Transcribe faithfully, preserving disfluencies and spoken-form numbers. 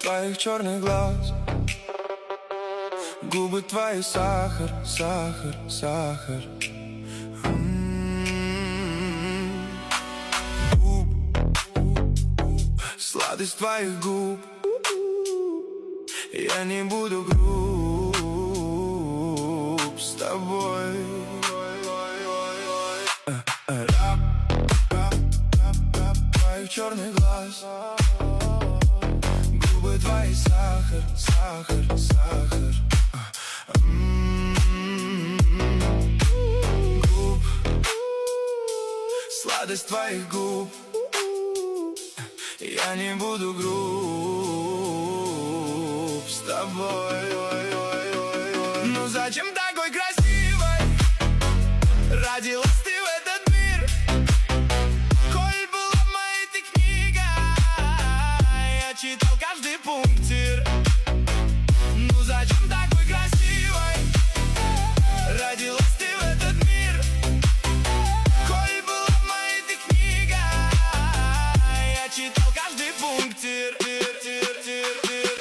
твоих черных глаз. Губы твои сахар, сахар, сахар. М-м-м. Губ, сладость твоих губ. Я не буду груб с тобой. Рап, рап, рап, рап твоих черных глаз. Губы твои сахар, сахар, сахар. М-м-м. Губ, сладость твоих губ. Я не буду груб с тобой.